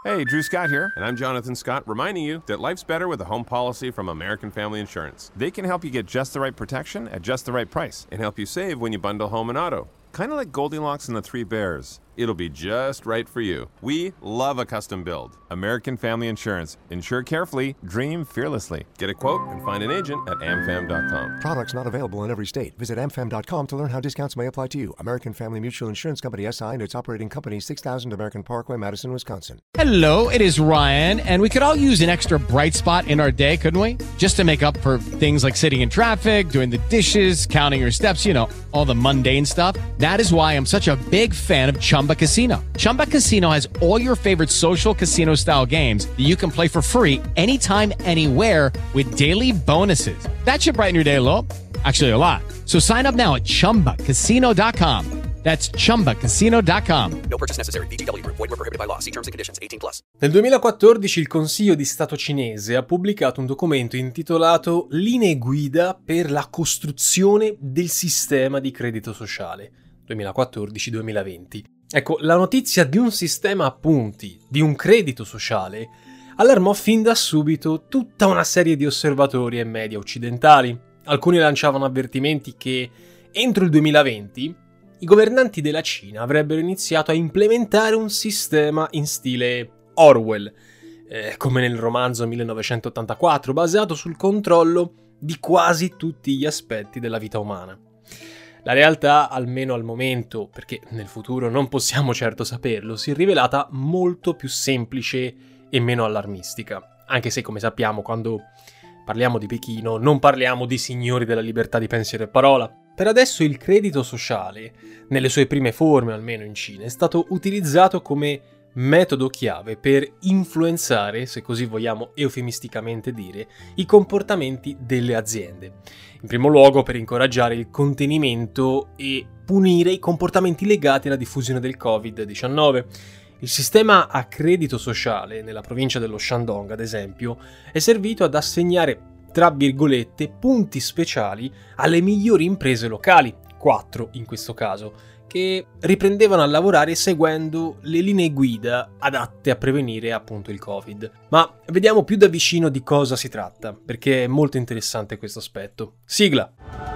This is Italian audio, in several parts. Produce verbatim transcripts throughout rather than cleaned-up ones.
Hey, Drew Scott here, and I'm Jonathan Scott, reminding you that life's better with a home policy from American Family Insurance. They can help you get just the right protection at just the right price and help you save when you bundle home and auto. Kind of like Goldilocks and the Three Bears. It'll be just right for you. We love a custom build. American Family Insurance. Insure carefully, dream fearlessly. Get a quote and find an agent at a m fam dot com. Products not available in every state. Visit a m fam dot com to learn how discounts may apply to you. American Family Mutual Insurance Company S I and its operating company, six thousand American Parkway, Madison, Wisconsin. Hello, it is Ryan, and we could all use an extra bright spot in our day, couldn't we? Just to make up for things like sitting in traffic, doing the dishes, counting your steps, you know, all the mundane stuff. That is why I'm such a big fan of Chumba Casino. Chumba Casino has all your favorite social casino-style games that you can play for free anytime, anywhere with daily bonuses. That should brighten your day a little. Actually, a lot. So sign up now at chumba casino dot com. That's chumba casino dot com. No purchase necessary. V G W Group. Void where prohibited by law. See terms and conditions. eighteen plus. Nel duemilaquattordici il Consiglio di Stato cinese ha pubblicato un documento intitolato Linee guida per la costruzione del sistema di credito sociale duemilaquattordici duemilaventi. Ecco, la notizia di un sistema a punti, di un credito sociale, allarmò fin da subito tutta una serie di osservatori e media occidentali. Alcuni lanciavano avvertimenti che entro il duemilaventi i governanti della Cina avrebbero iniziato a implementare un sistema in stile Orwell, eh, come nel romanzo millenovecentottantaquattro, basato sul controllo di quasi tutti gli aspetti della vita umana. La realtà, almeno al momento, perché nel futuro non possiamo certo saperlo, si è rivelata molto più semplice e meno allarmistica. Anche se, come sappiamo, quando parliamo di Pechino non parliamo di signori della libertà di pensiero e parola. Per adesso il credito sociale, nelle sue prime forme almeno in Cina, è stato utilizzato come metodo chiave per influenzare, se così vogliamo eufemisticamente dire, i comportamenti delle aziende. In primo luogo per incoraggiare il contenimento e punire i comportamenti legati alla diffusione del covid diciannove. Il sistema a credito sociale nella provincia dello Shandong, ad esempio, è servito ad assegnare, tra virgolette, punti speciali alle migliori imprese locali, quattro in questo caso, che riprendevano a lavorare seguendo le linee guida adatte a prevenire appunto il Covid. Ma vediamo più da vicino di cosa si tratta, perché è molto interessante questo aspetto. Sigla!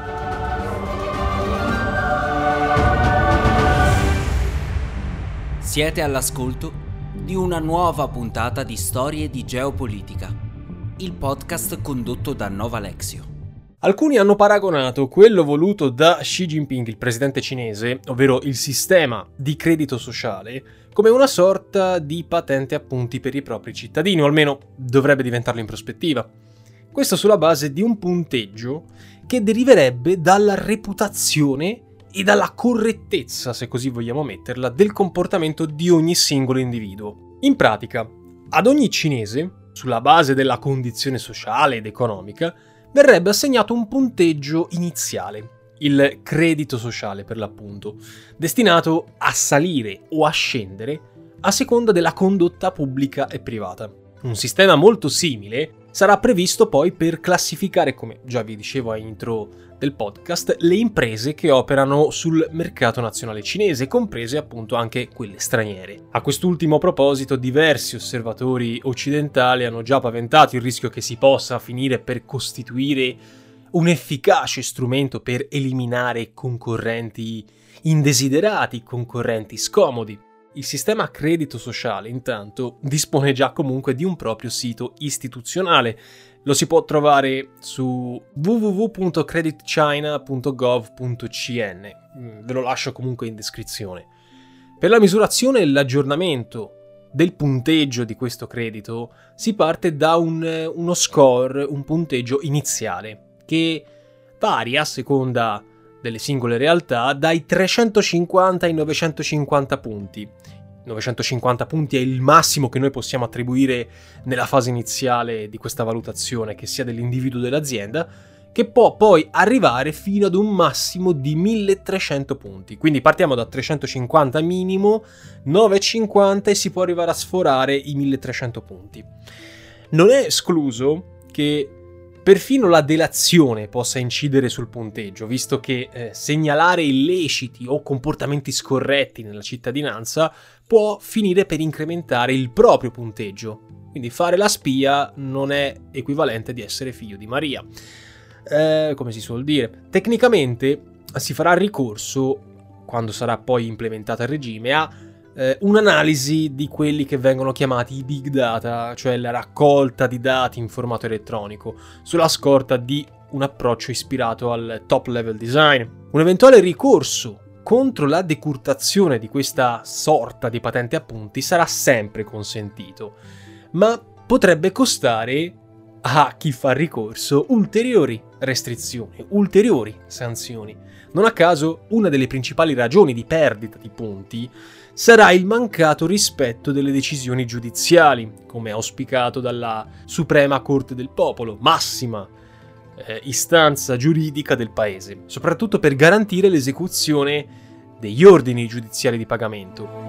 Siete all'ascolto di una nuova puntata di Storie di Geopolitica, il podcast condotto da Nova Lexio. Alcuni hanno paragonato quello voluto da Xi Jinping, il presidente cinese, ovvero il sistema di credito sociale, come una sorta di patente a punti per i propri cittadini, o almeno dovrebbe diventarlo in prospettiva. Questo sulla base di un punteggio che deriverebbe dalla reputazione e dalla correttezza, se così vogliamo metterla, del comportamento di ogni singolo individuo. In pratica, ad ogni cinese, sulla base della condizione sociale ed economica, verrebbe assegnato un punteggio iniziale, il credito sociale per l'appunto, destinato a salire o a scendere a seconda della condotta pubblica e privata. Un sistema molto simile sarà previsto poi per classificare, come già vi dicevo a intro del podcast, le imprese che operano sul mercato nazionale cinese, comprese appunto anche quelle straniere. A quest'ultimo proposito, diversi osservatori occidentali hanno già paventato il rischio che si possa finire per costituire un efficace strumento per eliminare concorrenti indesiderati, concorrenti scomodi. Il sistema a credito sociale, intanto, dispone già comunque di un proprio sito istituzionale. Lo si può trovare su w w w punto credit china punto gov punto c n. Ve lo lascio comunque in descrizione. Per la misurazione e l'aggiornamento del punteggio di questo credito si parte da un, uno score, un punteggio iniziale, che varia a seconda delle singole realtà dai trecentocinquanta ai novecentocinquanta punti. novecentocinquanta punti è il massimo che noi possiamo attribuire nella fase iniziale di questa valutazione, che sia dell'individuo o dell'azienda, che può poi arrivare fino ad un massimo di milletrecento punti. Quindi partiamo da trecentocinquanta minimo, novecentocinquanta e si può arrivare a sforare i milletrecento punti. Non è escluso che perfino la delazione possa incidere sul punteggio, visto che eh, segnalare illeciti o comportamenti scorretti nella cittadinanza può finire per incrementare il proprio punteggio. Quindi fare la spia non è equivalente di essere figlio di Maria, eh, come si suol dire. Tecnicamente si farà ricorso, quando sarà poi implementata a regime, a eh, un'analisi di quelli che vengono chiamati i big data, cioè la raccolta di dati in formato elettronico, sulla scorta di un approccio ispirato al top level design. Un eventuale ricorso contro la decurtazione di questa sorta di patente appunti sarà sempre consentito, ma potrebbe costare a chi fa ricorso ulteriori restrizioni, ulteriori sanzioni. Non a caso, una delle principali ragioni di perdita di punti sarà il mancato rispetto delle decisioni giudiziali, come auspicato dalla Suprema Corte del Popolo, massima eh, istanza giuridica del paese, soprattutto per garantire l'esecuzione degli ordini giudiziari di pagamento.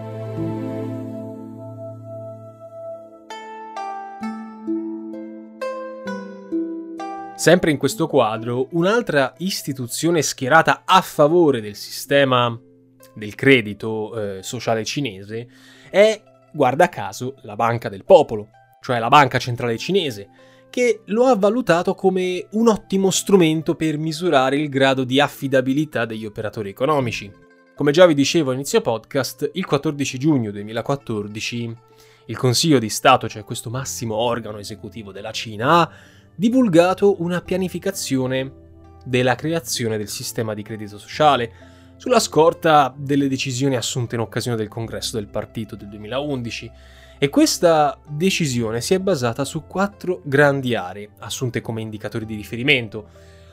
Sempre in questo quadro, un'altra istituzione schierata a favore del sistema del credito eh, sociale cinese è, guarda caso, la Banca del Popolo, cioè la Banca Centrale Cinese, che lo ha valutato come un ottimo strumento per misurare il grado di affidabilità degli operatori economici. Come già vi dicevo all'inizio podcast, il quattordici giugno duemilaquattordici il Consiglio di Stato, cioè questo massimo organo esecutivo della Cina, ha divulgato una pianificazione della creazione del sistema di credito sociale, sulla scorta delle decisioni assunte in occasione del congresso del partito del duemilaundici, e questa decisione si è basata su quattro grandi aree, assunte come indicatori di riferimento: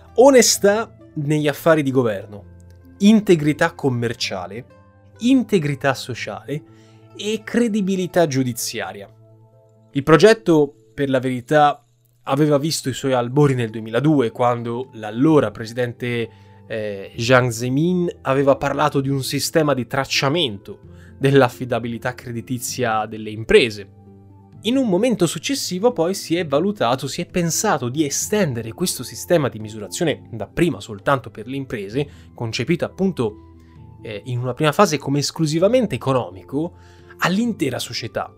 onestà negli affari di governo, integrità commerciale, integrità sociale e credibilità giudiziaria. Il progetto, per la verità, aveva visto i suoi albori nel duemiladue, quando l'allora presidente eh, Jiang Zemin aveva parlato di un sistema di tracciamento dell'affidabilità creditizia delle imprese. In un momento successivo poi si è valutato, si è pensato di estendere questo sistema di misurazione dapprima soltanto per le imprese, concepito appunto eh, in una prima fase come esclusivamente economico, all'intera società.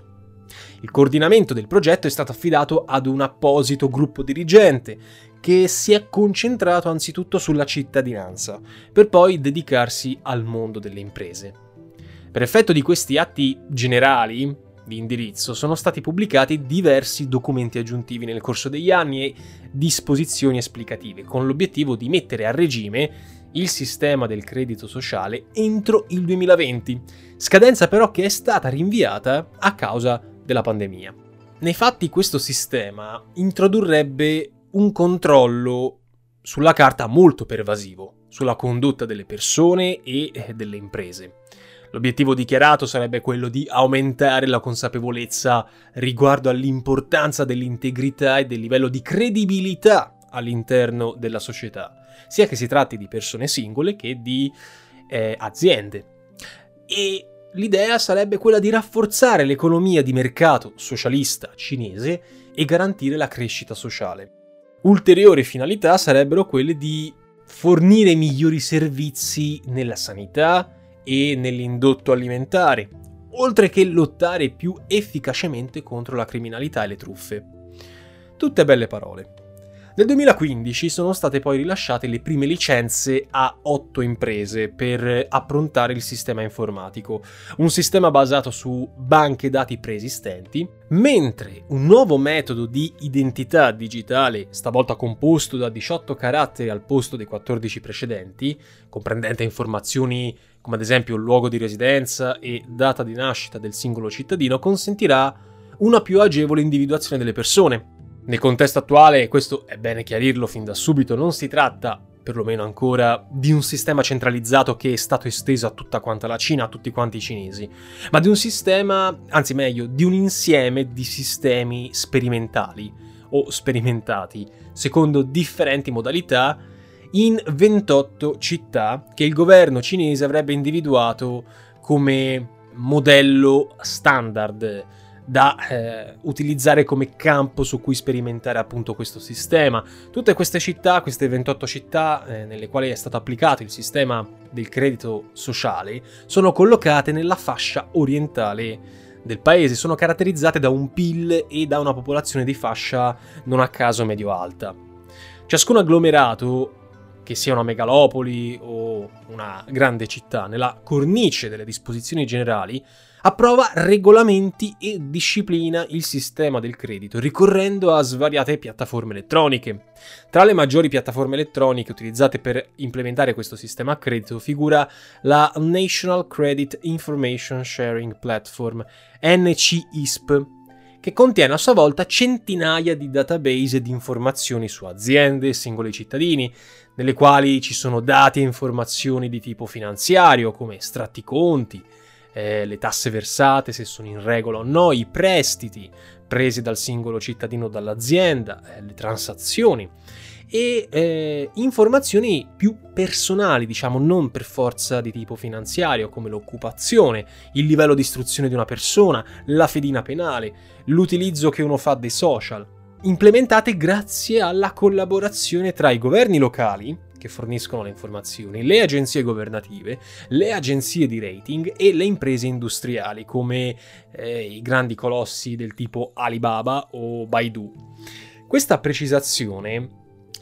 Il coordinamento del progetto è stato affidato ad un apposito gruppo dirigente che si è concentrato anzitutto sulla cittadinanza, per poi dedicarsi al mondo delle imprese. Per effetto di questi atti generali di indirizzo sono stati pubblicati diversi documenti aggiuntivi nel corso degli anni e disposizioni esplicative, con l'obiettivo di mettere a regime il sistema del credito sociale entro il duemilaventi, scadenza però che è stata rinviata a causa della pandemia. Nei fatti questo sistema introdurrebbe un controllo sulla carta molto pervasivo sulla condotta delle persone e delle imprese. L'obiettivo dichiarato sarebbe quello di aumentare la consapevolezza riguardo all'importanza dell'integrità e del livello di credibilità all'interno della società, sia che si tratti di persone singole che di eh, aziende. E l'idea sarebbe quella di rafforzare l'economia di mercato socialista cinese e garantire la crescita sociale. Ulteriori finalità sarebbero quelle di fornire migliori servizi nella sanità e nell'indotto alimentare, oltre che lottare più efficacemente contro la criminalità e le truffe. Tutte belle parole. Nel duemilaquindici sono state poi rilasciate le prime licenze a otto imprese per approntare il sistema informatico, un sistema basato su banche dati preesistenti, mentre un nuovo metodo di identità digitale, stavolta composto da diciotto caratteri al posto dei quattordici precedenti, comprendente informazioni come ad esempio il luogo di residenza e data di nascita del singolo cittadino, consentirà una più agevole individuazione delle persone. Nel contesto attuale, questo è bene chiarirlo fin da subito, non si tratta, perlomeno ancora, di un sistema centralizzato che è stato esteso a tutta quanta la Cina, a tutti quanti i cinesi, ma di un sistema, anzi meglio, di un insieme di sistemi sperimentali o sperimentati, secondo differenti modalità, in ventotto città che il governo cinese avrebbe individuato come modello standard da eh, utilizzare come campo su cui sperimentare appunto questo sistema. Tutte queste città, queste ventotto città eh, nelle quali è stato applicato il sistema del credito sociale, sono collocate nella fascia orientale del paese, sono caratterizzate da un P I L e da una popolazione di fascia non a caso medio-alta. Ciascun agglomerato, che sia una megalopoli o una grande città, nella cornice delle disposizioni generali, approva regolamenti e disciplina il sistema del credito, ricorrendo a svariate piattaforme elettroniche. Tra le maggiori piattaforme elettroniche utilizzate per implementare questo sistema a credito figura la National Credit Information Sharing Platform, N C I S P, che contiene a sua volta centinaia di database di informazioni su aziende e singoli cittadini, nelle quali ci sono dati e informazioni di tipo finanziario, come estratti conti, eh, le tasse versate, se sono in regola o no, i prestiti presi dal singolo cittadino o dall'azienda, eh, le transazioni e eh, informazioni più personali, diciamo, non per forza di tipo finanziario, come l'occupazione, il livello di istruzione di una persona, la fedina penale, l'utilizzo che uno fa dei social, implementate grazie alla collaborazione tra i governi locali, che forniscono le informazioni, le agenzie governative, le agenzie di rating e le imprese industriali, come eh, i grandi colossi del tipo Alibaba o Baidu. Questa precisazione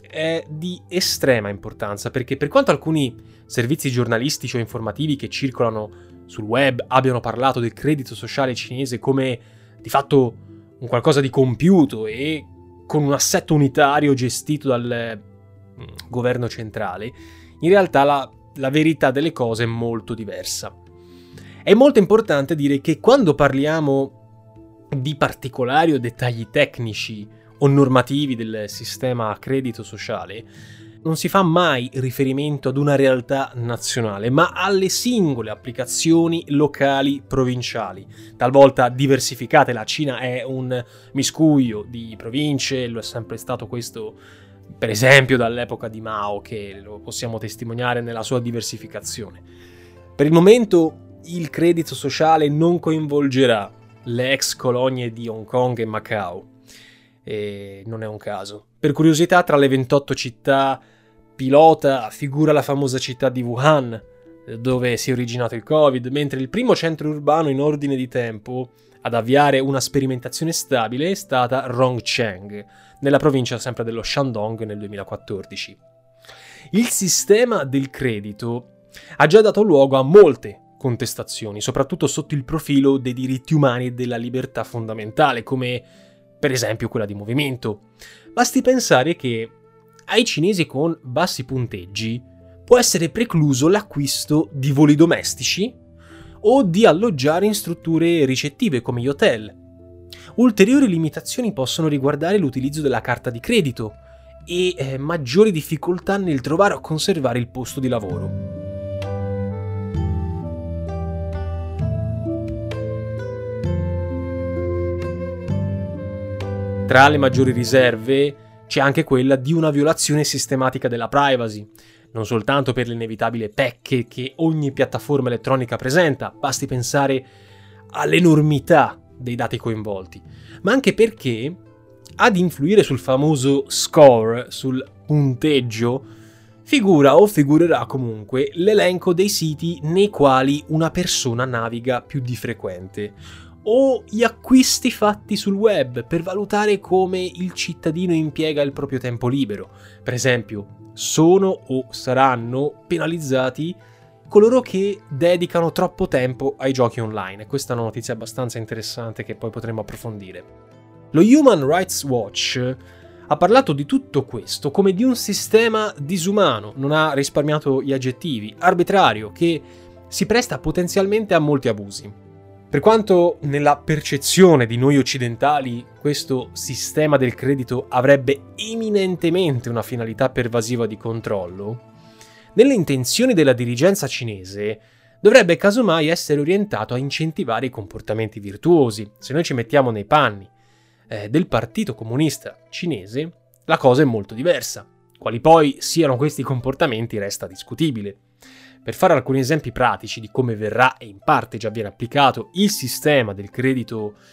è di estrema importanza, perché per quanto alcuni servizi giornalistici o informativi che circolano sul web abbiano parlato del credito sociale cinese come di fatto un qualcosa di compiuto e con un assetto unitario gestito dal mm, governo centrale, in realtà la, la verità delle cose è molto diversa. È molto importante dire che quando parliamo di particolari o dettagli tecnici o normativi del sistema a credito sociale, non si fa mai riferimento ad una realtà nazionale, ma alle singole applicazioni locali provinciali, talvolta diversificate. La Cina è un miscuglio di province, lo è sempre stato questo, per esempio, dall'epoca di Mao, che lo possiamo testimoniare nella sua diversificazione. Per il momento il credito sociale non coinvolgerà le ex colonie di Hong Kong e Macao, e non è un caso. Per curiosità, tra le ventotto città pilota figura la famosa città di Wuhan, dove si è originato il Covid, mentre il primo centro urbano in ordine di tempo ad avviare una sperimentazione stabile è stata Rongcheng, nella provincia sempre dello Shandong nel duemilaquattordici. Il sistema del credito ha già dato luogo a molte contestazioni, soprattutto sotto il profilo dei diritti umani e della libertà fondamentale, come per esempio quella di movimento. Basti pensare che ai cinesi con bassi punteggi può essere precluso l'acquisto di voli domestici o di alloggiare in strutture ricettive come gli hotel. Ulteriori limitazioni possono riguardare l'utilizzo della carta di credito e eh, maggiori difficoltà nel trovare o conservare il posto di lavoro. Tra le maggiori riserve c'è anche quella di una violazione sistematica della privacy, non soltanto per l'inevitabile pecche che ogni piattaforma elettronica presenta, basti pensare all'enormità dei dati coinvolti, ma anche perché ad influire sul famoso score, sul punteggio, figura o figurerà comunque l'elenco dei siti nei quali una persona naviga più di frequente, o gli acquisti fatti sul web per valutare come il cittadino impiega il proprio tempo libero. Per esempio, sono o saranno penalizzati coloro che dedicano troppo tempo ai giochi online. E questa è una notizia abbastanza interessante che poi potremo approfondire. Lo Human Rights Watch ha parlato di tutto questo come di un sistema disumano, non ha risparmiato gli aggettivi, arbitrario, che si presta potenzialmente a molti abusi. Per quanto nella percezione di noi occidentali questo sistema del credito avrebbe eminentemente una finalità pervasiva di controllo, nelle intenzioni della dirigenza cinese dovrebbe casomai essere orientato a incentivare i comportamenti virtuosi. Se noi ci mettiamo nei panni eh, del Partito Comunista Cinese, la cosa è molto diversa. Quali poi siano questi comportamenti resta discutibile. Per fare alcuni esempi pratici di come verrà, e in parte già viene applicato, il sistema del credito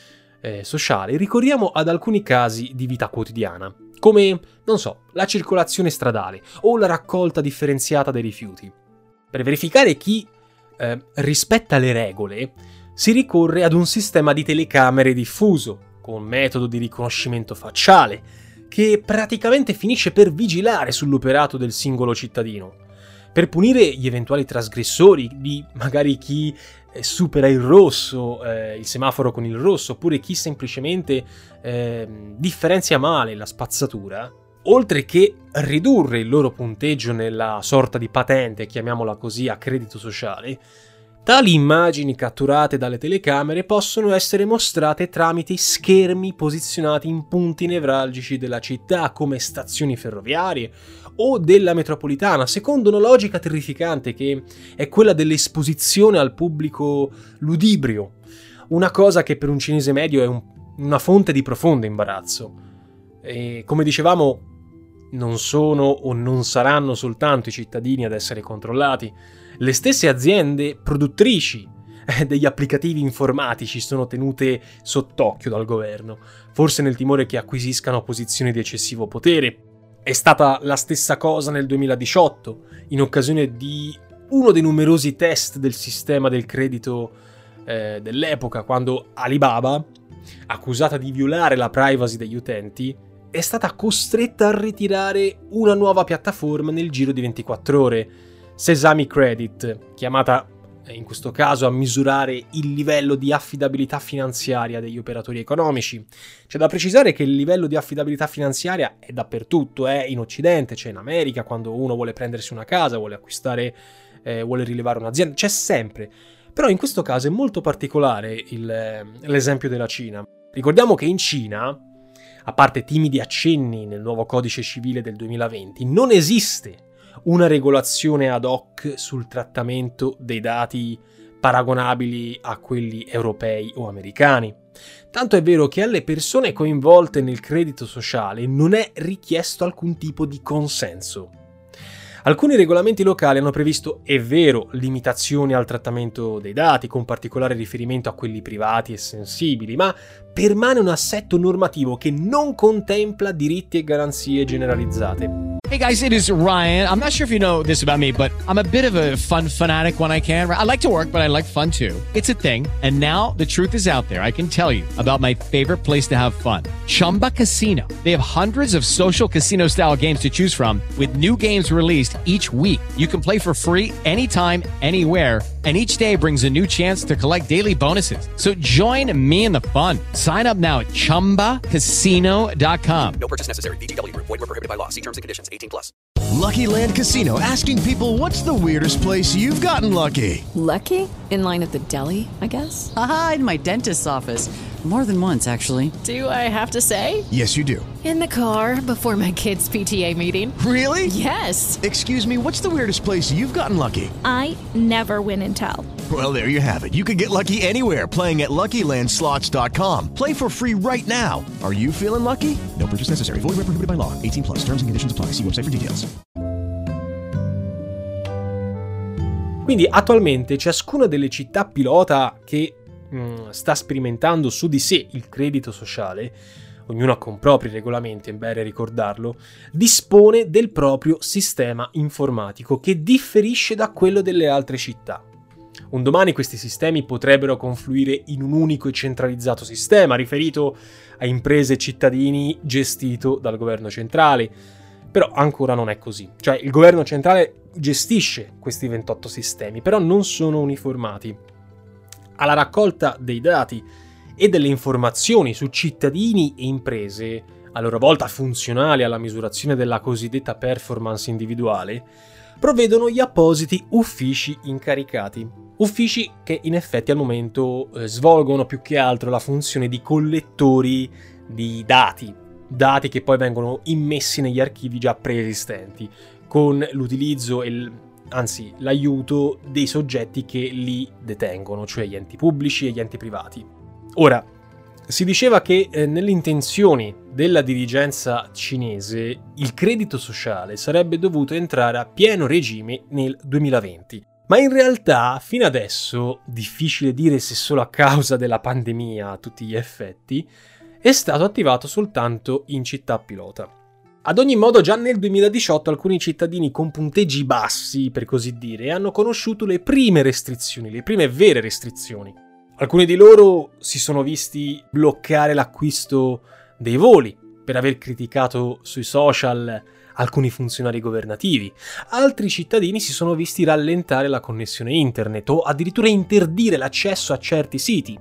eh, sociale, ricorriamo ad alcuni casi di vita quotidiana, come, non so, la circolazione stradale o la raccolta differenziata dei rifiuti. Per verificare chi eh, rispetta le regole, si ricorre ad un sistema di telecamere diffuso, con metodo di riconoscimento facciale, che praticamente finisce per vigilare sull'operato del singolo cittadino, per punire gli eventuali trasgressori, di magari chi eh, supera il rosso, eh, il semaforo con il rosso, oppure chi semplicemente eh, differenzia male la spazzatura, oltre che ridurre il loro punteggio nella sorta di patente, chiamiamola così, a credito sociale. Tali immagini catturate dalle telecamere possono essere mostrate tramite schermi posizionati in punti nevralgici della città, come stazioni ferroviarie o della metropolitana, secondo una logica terrificante che è quella dell'esposizione al pubblico ludibrio, una cosa che per un cinese medio è un, una fonte di profondo imbarazzo. E come dicevamo, non sono o non saranno soltanto i cittadini ad essere controllati. Le stesse aziende produttrici degli applicativi informatici sono tenute sott'occhio dal governo, forse nel timore che acquisiscano posizioni di eccessivo potere. È stata la stessa cosa nel duemiladiciotto, in occasione di uno dei numerosi test del sistema del credito eh, dell'epoca, quando Alibaba, accusata di violare la privacy degli utenti, è stata costretta a ritirare una nuova piattaforma nel giro di ventiquattro ore, Sesame Credit, chiamata in questo caso a misurare il livello di affidabilità finanziaria degli operatori economici. C'è da precisare che il livello di affidabilità finanziaria è dappertutto, è in Occidente, c'è in America, quando uno vuole prendersi una casa, vuole acquistare, eh, vuole rilevare un'azienda, c'è sempre. Però in questo caso è molto particolare il, l'esempio della Cina. Ricordiamo che in Cina, a parte timidi accenni nel nuovo codice civile del duemilaventi, non esiste una regolazione ad hoc sul trattamento dei dati paragonabili a quelli europei o americani. Tanto è vero che alle persone coinvolte nel credito sociale non è richiesto alcun tipo di consenso. Alcuni regolamenti locali hanno previsto, è vero, limitazioni al trattamento dei dati, con particolare riferimento a quelli privati e sensibili, ma permane un assetto normativo che non contempla diritti e garanzie generalizzate. Hey guys, it is Ryan. I'm not sure if you know this about me, but I'm a bit of a fun fanatic when I can. I like to work, but I like fun too. It's a thing. And now the truth is out there. I can tell you about my favorite place to have fun. Chumba Casino. They have hundreds of social casino style games to choose from with new games released each week. You can play for free anytime, anywhere. And each day brings a new chance to collect daily bonuses. So join me in the fun. Sign up now at chumba casino dot com. No purchase necessary. V G W Group. Void where prohibited by law. See terms and conditions. eighteen plus. Lucky Land Casino, asking people, what's the weirdest place you've gotten lucky? Lucky? In line at the deli, I guess? Aha, in my dentist's office. More than once, actually. Do I have to say? Yes, you do. In the car before my kids' P T A meeting. Really? Yes. Excuse me, what's the weirdest place you've gotten lucky? I never win and tell. Well, there you have it. You can get lucky anywhere, playing at Lucky Land Slots dot com. Play for free right now. Are you feeling lucky? No purchase necessary. Void where prohibited by law. eighteen plus. Terms and conditions apply. See website for details. Quindi attualmente ciascuna delle città pilota che mh, sta sperimentando su di sé il credito sociale, ognuna con propri regolamenti, è bene ricordarlo, dispone del proprio sistema informatico che differisce da quello delle altre città. Un domani questi sistemi potrebbero confluire in un unico e centralizzato sistema riferito a imprese e cittadini gestito dal governo centrale. Però ancora non è così. Cioè il governo centrale gestisce questi ventotto sistemi, però non sono uniformati. Alla raccolta dei dati e delle informazioni su cittadini e imprese, a loro volta funzionali alla misurazione della cosiddetta performance individuale, provvedono gli appositi uffici incaricati. Uffici che in effetti al momento eh, svolgono più che altro la funzione di collettori di dati, dati che poi vengono immessi negli archivi già preesistenti, con l'utilizzo e il, anzi l'aiuto dei soggetti che li detengono, cioè gli enti pubblici e gli enti privati. Ora, si diceva che eh, nelle intenzioni della dirigenza cinese il credito sociale sarebbe dovuto entrare a pieno regime nel duemilaventi. Ma in realtà, fino adesso, difficile dire se solo a causa della pandemia a tutti gli effetti, è stato attivato soltanto in città pilota. Ad ogni modo, già nel duemiladiciotto alcuni cittadini con punteggi bassi, per così dire, hanno conosciuto le prime restrizioni, le prime vere restrizioni. Alcuni di loro si sono visti bloccare l'acquisto dei voli per aver criticato sui social alcuni funzionari governativi. Altri cittadini si sono visti rallentare la connessione internet o addirittura interdire l'accesso a certi siti.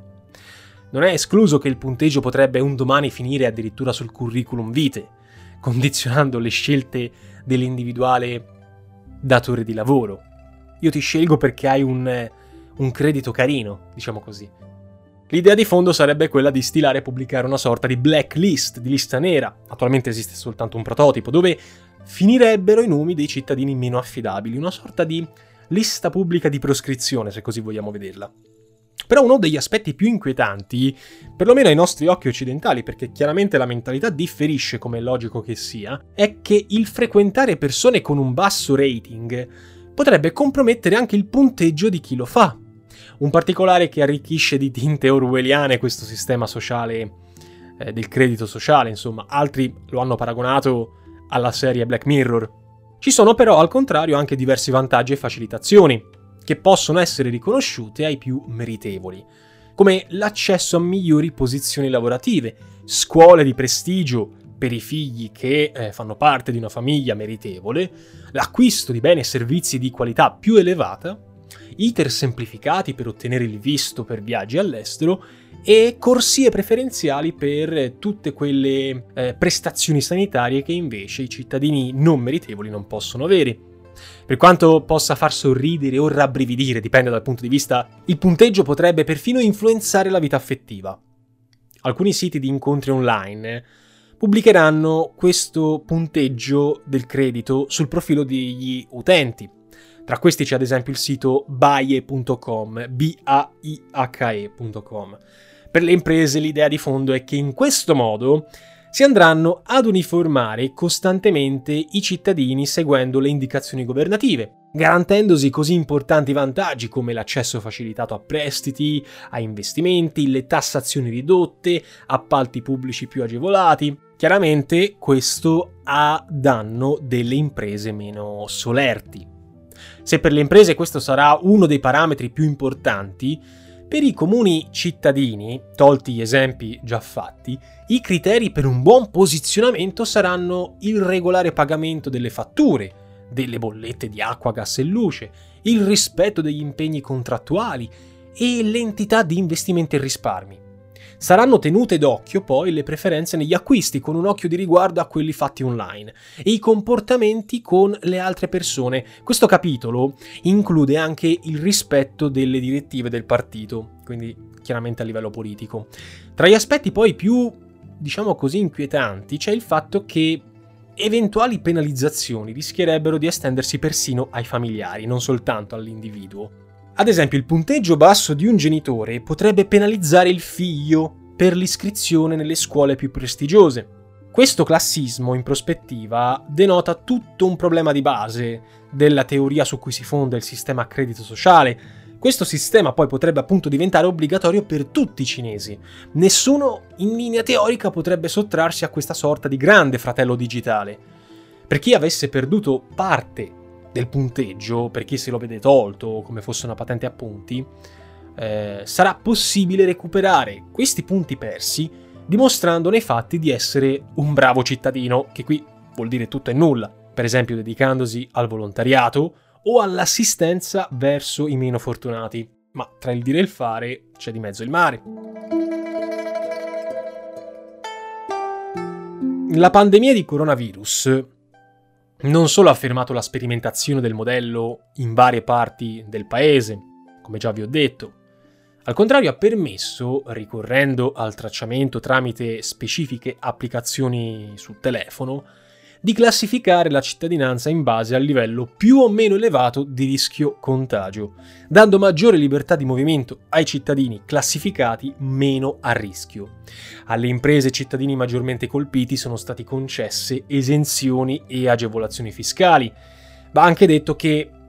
Non è escluso che il punteggio potrebbe un domani finire addirittura sul curriculum vitae, condizionando le scelte dell'individuale datore di lavoro. Io ti scelgo perché hai un, un credito carino, diciamo così. L'idea di fondo sarebbe quella di stilare e pubblicare una sorta di blacklist, di lista nera, attualmente esiste soltanto un prototipo, dove finirebbero i nomi dei cittadini meno affidabili, una sorta di lista pubblica di proscrizione, se così vogliamo vederla. Però uno degli aspetti più inquietanti, perlomeno ai nostri occhi occidentali, perché chiaramente la mentalità differisce come è logico che sia, è che il frequentare persone con un basso rating potrebbe compromettere anche il punteggio di chi lo fa. Un particolare che arricchisce di tinte orwelliane questo sistema sociale eh, del credito sociale, insomma, altri lo hanno paragonato alla serie Black Mirror. Ci sono però al contrario anche diversi vantaggi e facilitazioni che possono essere riconosciute ai più meritevoli, come l'accesso a migliori posizioni lavorative, scuole di prestigio per i figli che eh, fanno parte di una famiglia meritevole, l'acquisto di beni e servizi di qualità più elevata, iter semplificati per ottenere il visto per viaggi all'estero e corsie preferenziali per tutte quelle eh, prestazioni sanitarie che invece i cittadini non meritevoli non possono avere. Per quanto possa far sorridere o rabbrividire, dipende dal punto di vista, il punteggio potrebbe perfino influenzare la vita affettiva. Alcuni siti di incontri online pubblicheranno questo punteggio del credito sul profilo degli utenti. Tra questi c'è ad esempio il sito baie punto com, B A I H E punto com. Per le imprese l'idea di fondo è che in questo modo si andranno ad uniformare costantemente i cittadini seguendo le indicazioni governative, garantendosi così importanti vantaggi come l'accesso facilitato a prestiti, a investimenti, le tassazioni ridotte, appalti pubblici più agevolati. Chiaramente questo a danno delle imprese meno solerti. Se per le imprese questo sarà uno dei parametri più importanti, per i comuni cittadini, tolti gli esempi già fatti, i criteri per un buon posizionamento saranno il regolare pagamento delle fatture, delle bollette di acqua, gas e luce, il rispetto degli impegni contrattuali e l'entità di investimenti e risparmi. Saranno tenute d'occhio poi le preferenze negli acquisti, con un occhio di riguardo a quelli fatti online, e i comportamenti con le altre persone. Questo capitolo include anche il rispetto delle direttive del partito, quindi chiaramente a livello politico. Tra gli aspetti poi più, diciamo così, inquietanti c'è il fatto che eventuali penalizzazioni rischierebbero di estendersi persino ai familiari, non soltanto all'individuo. Ad esempio, il punteggio basso di un genitore potrebbe penalizzare il figlio per l'iscrizione nelle scuole più prestigiose. Questo classismo, in prospettiva, denota tutto un problema di base della teoria su cui si fonda il sistema a credito sociale. Questo sistema poi potrebbe appunto diventare obbligatorio per tutti i cinesi. Nessuno, in linea teorica, potrebbe sottrarsi a questa sorta di grande fratello digitale. Per chi avesse perduto parte del punteggio, per chi se lo vede tolto come fosse una patente a punti, eh, sarà possibile recuperare questi punti persi dimostrando nei fatti di essere un bravo cittadino, che qui vuol dire tutto e nulla, per esempio dedicandosi al volontariato o all'assistenza verso i meno fortunati. Ma tra il dire e il fare c'è di mezzo il mare. La pandemia di coronavirus non solo ha fermato la sperimentazione del modello in varie parti del paese, come già vi ho detto, al contrario ha permesso, ricorrendo al tracciamento tramite specifiche applicazioni sul telefono, di classificare la cittadinanza in base al livello più o meno elevato di rischio contagio, dando maggiore libertà di movimento ai cittadini classificati meno a rischio. Alle imprese e cittadini maggiormente colpiti sono stati concesse esenzioni e agevolazioni fiscali. Va anche detto che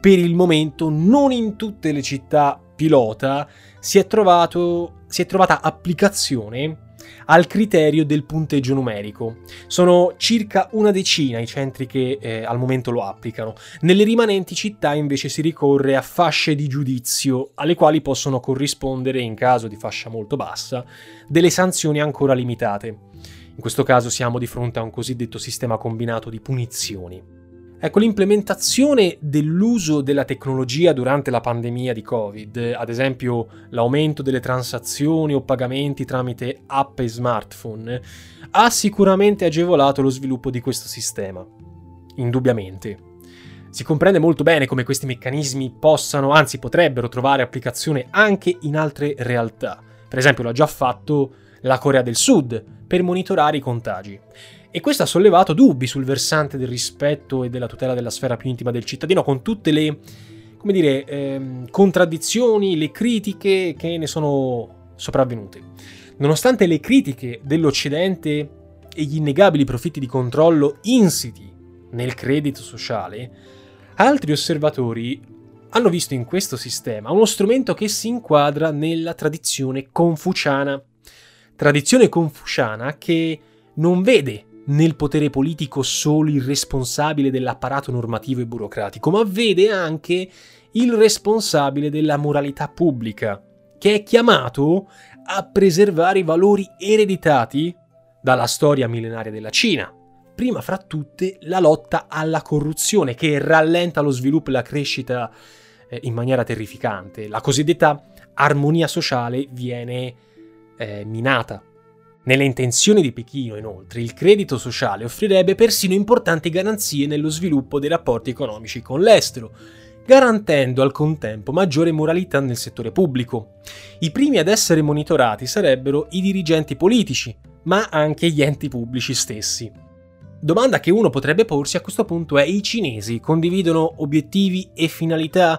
per il momento non in tutte le città pilota si è, trovato, si è trovata applicazione al criterio del punteggio numerico. Sono circa una decina i centri che eh, al momento lo applicano. Nelle rimanenti città invece si ricorre a fasce di giudizio, alle quali possono corrispondere, in caso di fascia molto bassa, delle sanzioni ancora limitate. In questo caso siamo di fronte a un cosiddetto sistema combinato di punizioni. Ecco, l'implementazione dell'uso della tecnologia durante la pandemia di Covid, ad esempio l'aumento delle transazioni o pagamenti tramite app e smartphone, ha sicuramente agevolato lo sviluppo di questo sistema. Indubbiamente. Si comprende molto bene come questi meccanismi possano, anzi potrebbero trovare applicazione anche in altre realtà. Per esempio l'ha già fatto la Corea del Sud per monitorare i contagi. E questo ha sollevato dubbi sul versante del rispetto e della tutela della sfera più intima del cittadino, con tutte le, come dire, ehm, contraddizioni, le critiche che ne sono sopravvenute. Nonostante le critiche dell'Occidente e gli innegabili profitti di controllo insiti nel credito sociale, altri osservatori hanno visto in questo sistema uno strumento che si inquadra nella tradizione confuciana. Tradizione confuciana che non vede nel potere politico solo il responsabile dell'apparato normativo e burocratico, ma vede anche il responsabile della moralità pubblica, che è chiamato a preservare i valori ereditati dalla storia millenaria della Cina. Prima fra tutte la lotta alla corruzione, che rallenta lo sviluppo e la crescita eh, in maniera terrificante. La cosiddetta armonia sociale viene eh, minata. Nelle intenzioni di Pechino, inoltre, il credito sociale offrirebbe persino importanti garanzie nello sviluppo dei rapporti economici con l'estero, garantendo al contempo maggiore moralità nel settore pubblico. I primi ad essere monitorati sarebbero i dirigenti politici, ma anche gli enti pubblici stessi. Domanda che uno potrebbe porsi a questo punto è: i cinesi condividono obiettivi e finalità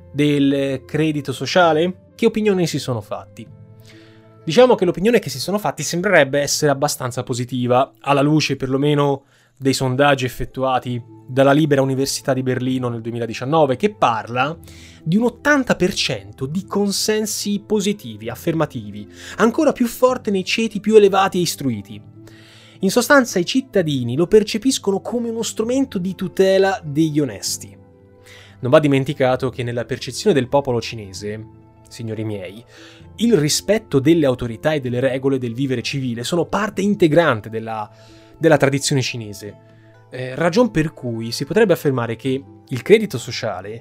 del credito sociale? Che opinioni si sono fatti? Diciamo che l'opinione che si sono fatti sembrerebbe essere abbastanza positiva, alla luce perlomeno dei sondaggi effettuati dalla Libera Università di Berlino nel duemiladiciannove, che parla di un ottanta per cento di consensi positivi, affermativi, ancora più forte nei ceti più elevati e istruiti. In sostanza i cittadini lo percepiscono come uno strumento di tutela degli onesti. Non va dimenticato che nella percezione del popolo cinese, signori miei, il rispetto delle autorità e delle regole del vivere civile sono parte integrante della, della tradizione cinese, eh, ragion per cui si potrebbe affermare che il credito sociale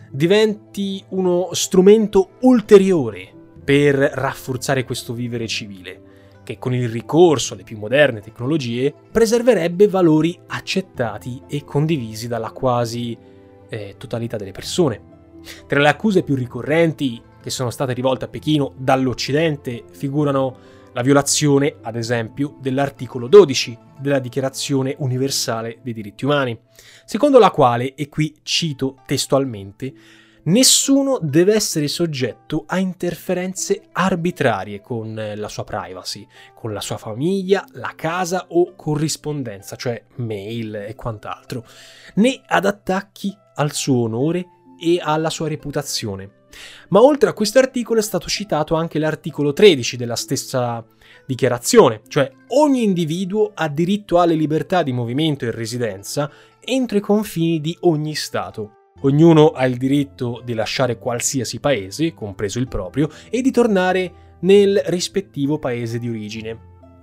diventi uno strumento ulteriore per rafforzare questo vivere civile, che con il ricorso alle più moderne tecnologie preserverebbe valori accettati e condivisi dalla quasi eh, totalità delle persone. Tra le accuse più ricorrenti che sono state rivolte a Pechino dall'Occidente figurano la violazione, ad esempio, dell'articolo dodici della Dichiarazione Universale dei Diritti Umani, secondo la quale, e qui cito testualmente, nessuno deve essere soggetto a interferenze arbitrarie con la sua privacy, con la sua famiglia, la casa o corrispondenza, cioè mail e quant'altro, né ad attacchi al suo onore e alla sua reputazione. Ma oltre a questo articolo è stato citato anche l'articolo tredici della stessa dichiarazione, cioè ogni individuo ha diritto alle libertà di movimento e residenza entro i confini di ogni Stato. Ognuno ha il diritto di lasciare qualsiasi paese, compreso il proprio, e di tornare nel rispettivo paese di origine.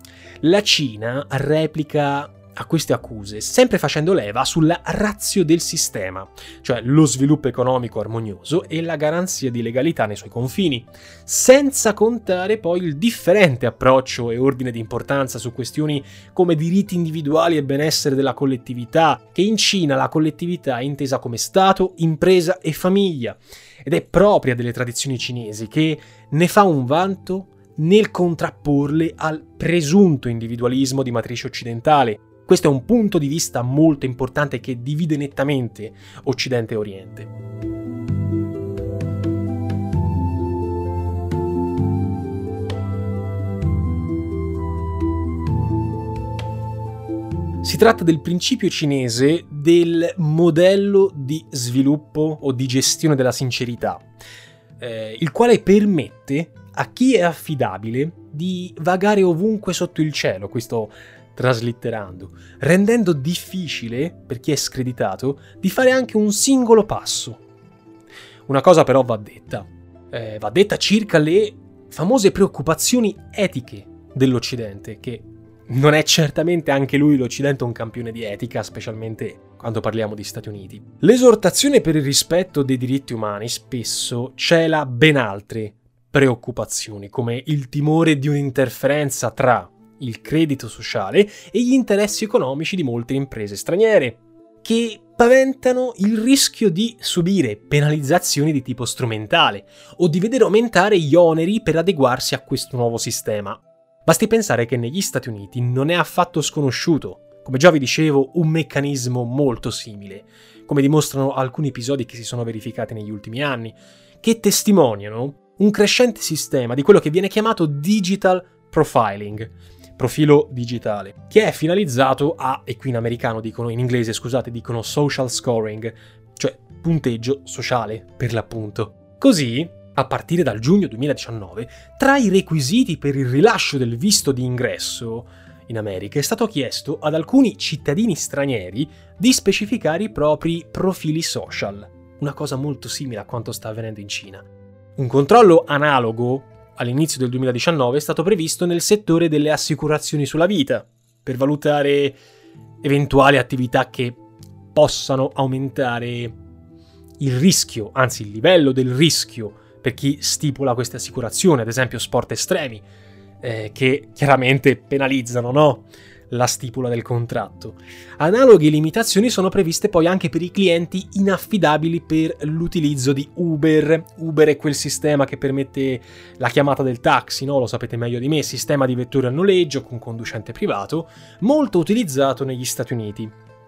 La Cina replica a queste accuse, sempre facendo leva sulla ratio del sistema, cioè lo sviluppo economico armonioso e la garanzia di legalità nei suoi confini, senza contare poi il differente approccio e ordine di importanza su questioni come diritti individuali e benessere della collettività, che in Cina la collettività è intesa come Stato, impresa e famiglia, ed è propria delle tradizioni cinesi, che ne fa un vanto nel contrapporle al presunto individualismo di matrice occidentale. Questo è un punto di vista molto importante che divide nettamente Occidente e Oriente. Si tratta del principio cinese del modello di sviluppo o di gestione della sincerità, eh, il quale permette a chi è affidabile di vagare ovunque sotto il cielo, questo traslitterando, rendendo difficile per chi è screditato di fare anche un singolo passo. Una cosa però va detta, eh, va detta circa le famose preoccupazioni etiche dell'Occidente, che non è certamente anche lui l'Occidente un campione di etica, specialmente quando parliamo di Stati Uniti. L'esortazione per il rispetto dei diritti umani spesso cela ben altre preoccupazioni, come il timore di un'interferenza tra il credito sociale e gli interessi economici di molte imprese straniere, che paventano il rischio di subire penalizzazioni di tipo strumentale o di vedere aumentare gli oneri per adeguarsi a questo nuovo sistema. Basti pensare che negli Stati Uniti non è affatto sconosciuto, come già vi dicevo, un meccanismo molto simile, come dimostrano alcuni episodi che si sono verificati negli ultimi anni, che testimoniano un crescente sistema di quello che viene chiamato digital profiling, profilo digitale, che è finalizzato a, e qui in americano dicono, in inglese scusate, dicono social scoring, cioè punteggio sociale per l'appunto. Così, a partire dal giugno duemiladiciannove, tra i requisiti per il rilascio del visto di ingresso in America è stato chiesto ad alcuni cittadini stranieri di specificare i propri profili social, una cosa molto simile a quanto sta avvenendo in Cina. Un controllo analogo all'inizio del duemiladiciannove è stato previsto nel settore delle assicurazioni sulla vita, per valutare eventuali attività che possano aumentare il rischio, anzi il livello del rischio per chi stipula queste assicurazioni, ad esempio sport estremi, eh, che chiaramente penalizzano, no? La stipula del contratto. Analoghe limitazioni sono previste poi anche per i clienti inaffidabili per l'utilizzo di Uber. Uber è quel sistema che permette la chiamata del taxi, no? Lo sapete meglio di me, sistema di vetture a noleggio con conducente privato, molto utilizzato negli Stati Uniti.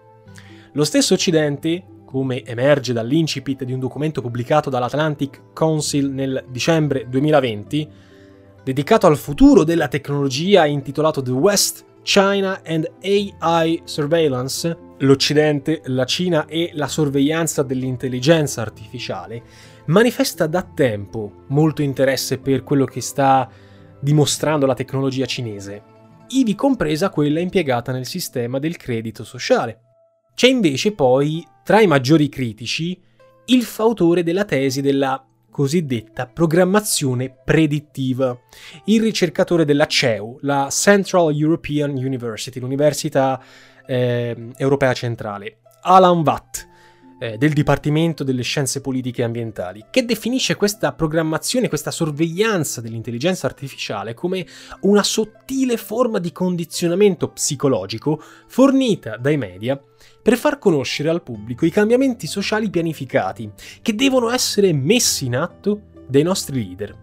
Lo stesso Occidente, come emerge dall'incipit di un documento pubblicato dall'Atlantic Council nel dicembre duemilaventi, dedicato al futuro della tecnologia intitolato The West, China and A I Surveillance, l'Occidente, la Cina e la sorveglianza dell'intelligenza artificiale, manifesta da tempo molto interesse per quello che sta dimostrando la tecnologia cinese, ivi compresa quella impiegata nel sistema del credito sociale. C'è invece poi, tra i maggiori critici, il fautore della tesi della cosiddetta programmazione predittiva, il ricercatore della C E U, la Central European University, l'Università eh, Europea Centrale, Alan Watt, eh, del Dipartimento delle Scienze Politiche e Ambientali, che definisce questa programmazione, questa sorveglianza dell'intelligenza artificiale come una sottile forma di condizionamento psicologico fornita dai media per far conoscere al pubblico i cambiamenti sociali pianificati che devono essere messi in atto dai nostri leader.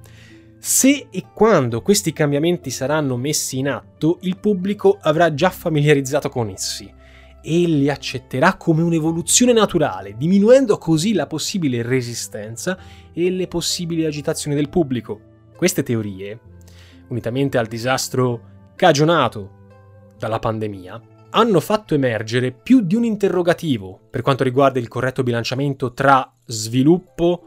Se e quando questi cambiamenti saranno messi in atto, il pubblico avrà già familiarizzato con essi e li accetterà come un'evoluzione naturale, diminuendo così la possibile resistenza e le possibili agitazioni del pubblico. Queste teorie, unitamente al disastro cagionato dalla pandemia, hanno fatto emergere più di un interrogativo per quanto riguarda il corretto bilanciamento tra sviluppo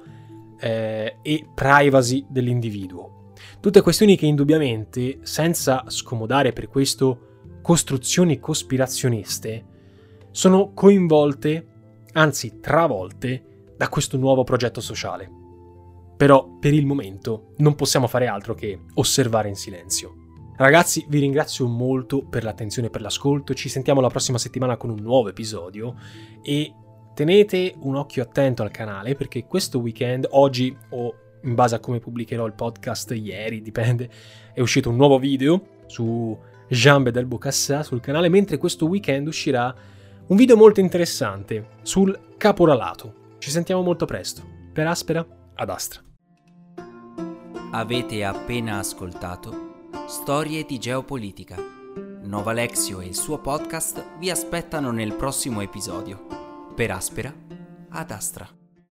eh, e privacy dell'individuo. Tutte questioni che indubbiamente, senza scomodare per questo costruzioni cospirazioniste, sono coinvolte, anzi travolte, da questo nuovo progetto sociale. Però per il momento non possiamo fare altro che osservare in silenzio. Ragazzi, vi ringrazio molto per l'attenzione e per l'ascolto, ci sentiamo la prossima settimana con un nuovo episodio e tenete un occhio attento al canale perché questo weekend, oggi o in base a come pubblicherò il podcast ieri, dipende, è uscito un nuovo video su Jean Bedel Bokassa sul canale, mentre questo weekend uscirà un video molto interessante sul caporalato. Ci sentiamo molto presto. Per Aspera, ad Astra. Avete appena ascoltato Storie di Geopolitica. Nova Lexio e il suo podcast vi aspettano nel prossimo episodio. Per Aspera, ad Astra.